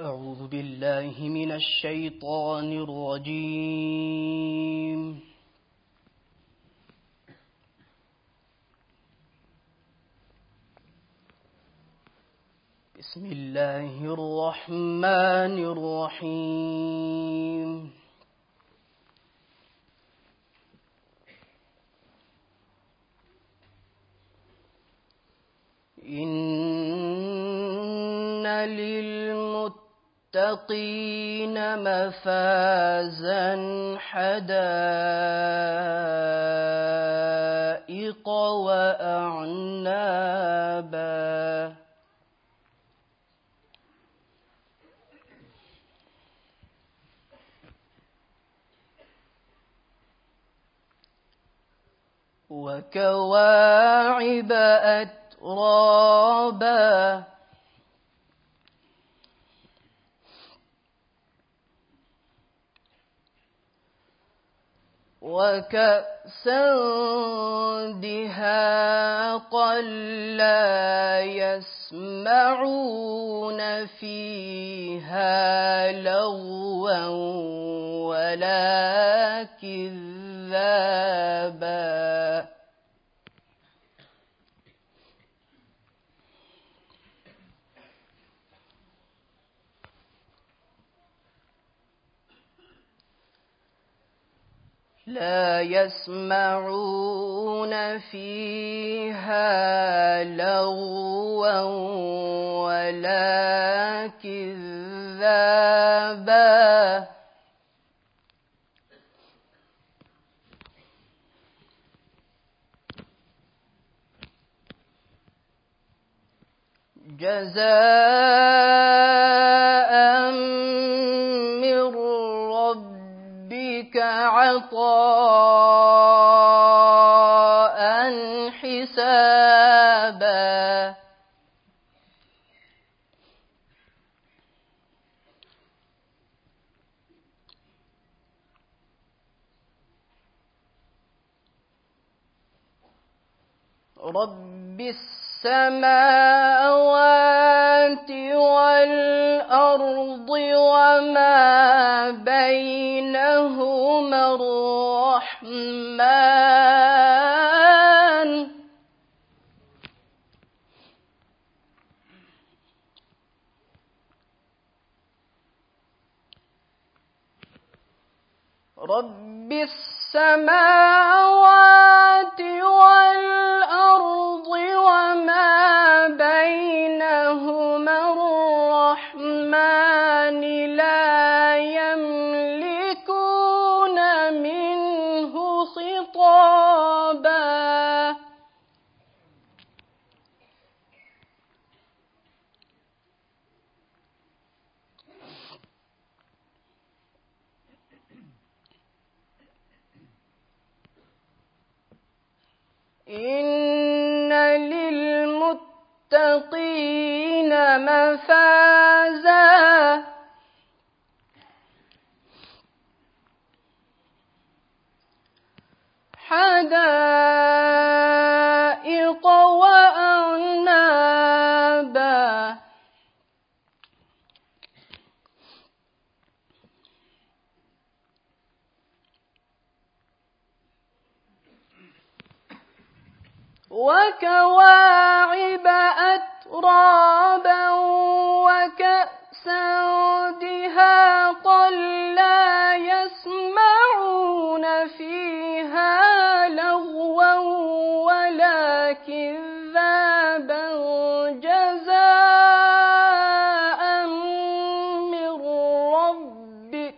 أعوذ بالله من الشيطان الرجيم. بسم الله الرحمن الرحيم. إن للمتقين مفازا حدائق وأعنابا وكواعب أترابا وكأسا دهاقا لا يسمعون فيها لغوا ولا كذابا لا يسمعون فيها لغوا ولا كذابا جزاء من ربك عطاء حسابا رب السماوات والأرض وما بينهما الرحمن رب السماوات والأرض وما بينهما الرحمن لا يملكون منه خطابا إن للمتقين مفازا حدائق وأعنابا وكواعب أترابا وكأسا دهاقا لا يسمعون فيها لغوا ولا كذابا جزاء من ربك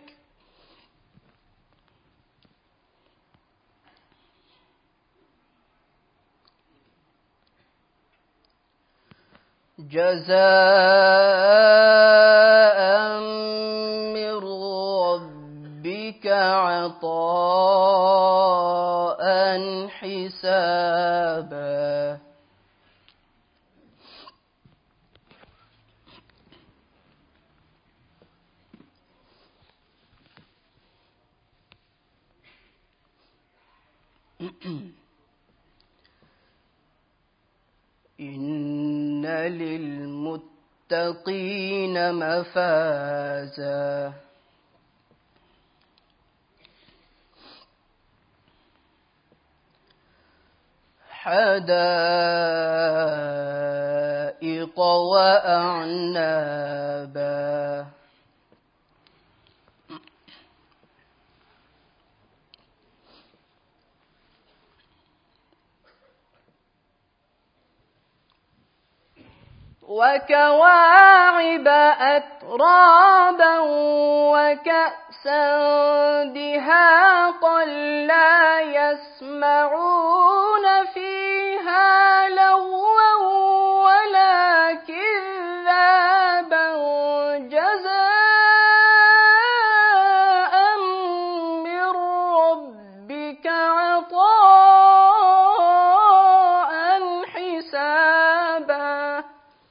عطاء حسابا إن للمتقين للمتقين مفازا حدائق وأعنابا وكواعب أترابا وكأسا دهاقا لا يسمعون فيها لغوا ولا كذابا جزاء من ربك عطاء حسابا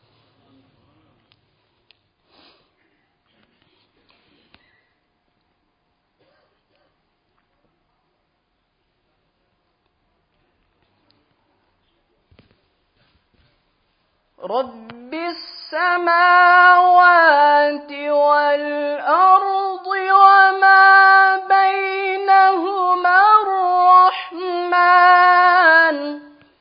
رب السماوات والأرض وما بينهما الرحمن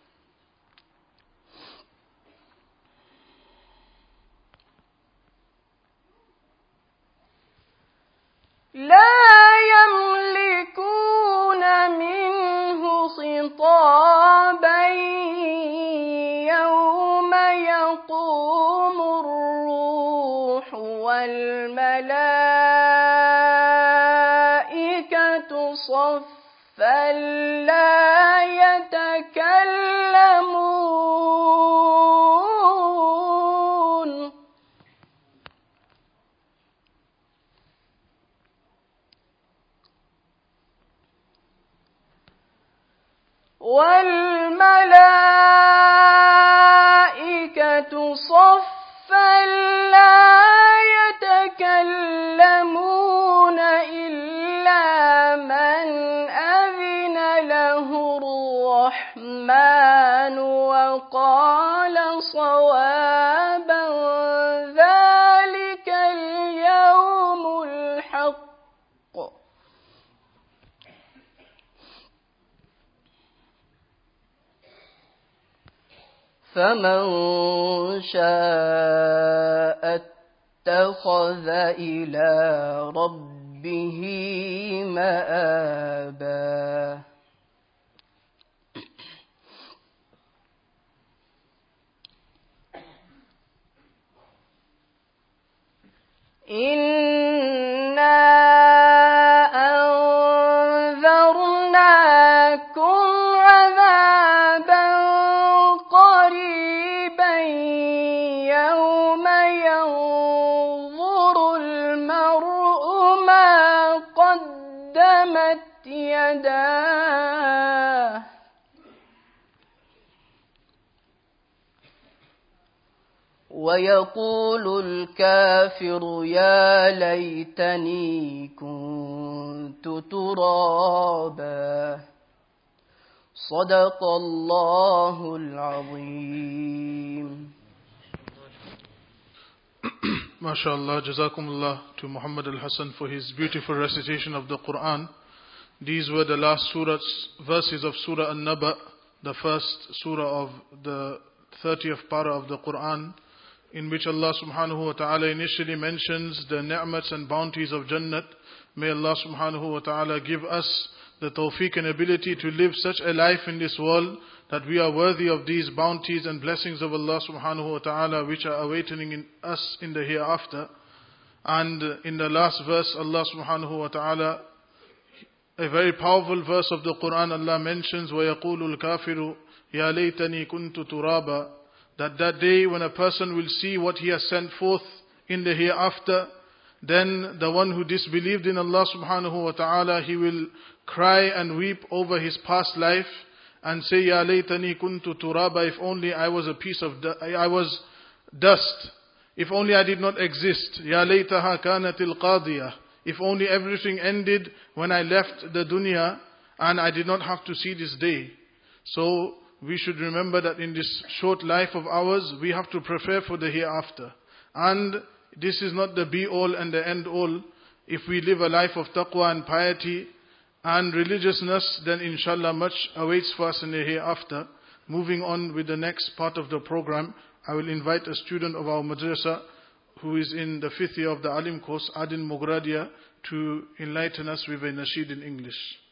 لا يملكون منه خطابا يوم يقوم الروح والملائكة صفا لا يتكلمون والملائكة صفا لا يتكلمون إلا من أذن له الرحمن وقال صوابا ذلك اليوم الحق فمن شاء اتخذ إلى ربه مآبا إنا أنذرناكم عذابا قريبا يوم ينظر المرء ما قدمت يداه ويقول الكافر يا ليتني كنت ترابا صدق الله العظيم. MashaAllah, Jazakumullah to Muhammad al-Hassan for his beautiful recitation of the Quran. These were the last verses of Surah An-Naba, the first surah of the 30th para of the Quran, in which Allah subhanahu wa ta'ala initially mentions the ni'mats and bounties of Jannat. May Allah subhanahu wa ta'ala give us the tawfiq and ability to live such a life in this world that we are worthy of these bounties and blessings of Allah subhanahu wa ta'ala which are awaiting us in the hereafter. And in the last verse, Allah subhanahu wa ta'ala, a very powerful verse of the Quran, Allah mentions, وَيَقُولُ الْكَافِرُ يَا لَيْتَنِي كُنْتُ تُرَابًا, that day when a person will see what he has sent forth in the hereafter, then the one who disbelieved in Allah subhanahu wa ta'ala, he will cry and weep over his past life and say, Ya laytani kuntu turaba, if only I was I was dust, if only I did not exist. Ya laytaha kanatil qadiyah, if only everything ended when I left the dunya and I did not have to see this day. So we should remember that in this short life of ours, we have to prepare for the hereafter. And this is not the be-all and the end-all. If we live a life of taqwa and piety and religiousness, then inshallah much awaits for us in the hereafter. Moving on with the next part of the program, I will invite a student of our madrasa who is in the 5th year of the Alim course, Adin Mugradia, to enlighten us with a nasheed in English.